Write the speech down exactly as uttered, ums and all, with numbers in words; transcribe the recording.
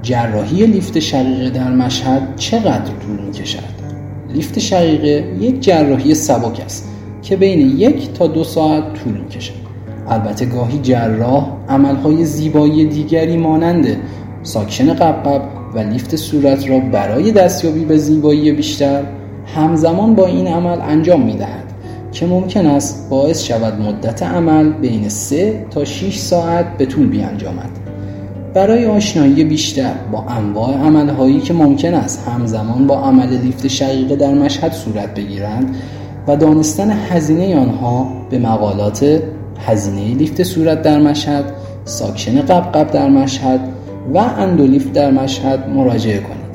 جراحی لیفت شقیقه در مشهد چقدر طول می‌کشد؟ لیفت شقیقه یک جراحی سبک است که بین یک تا دو ساعت طول می‌کشد. البته گاهی جراح عمل‌های زیبایی دیگری مانند ساکشن قبقب و لیفت صورت را برای دستیابی به زیبایی بیشتر همزمان با این عمل انجام می‌دهد که ممکن است باعث شود مدت عمل بین سه تا شش ساعت به طول بیانجامد. برای آشنایی بیشتر با انواع عمل‌هایی که ممکن است همزمان با عمل لیفت شقیقه در مشهد صورت بگیرند و دانستن هزینه آنها، به مقالات هزینه لیفت صورت در مشهد، ساکشن قبقب در مشهد و اندولیفت در مشهد مراجعه کنید.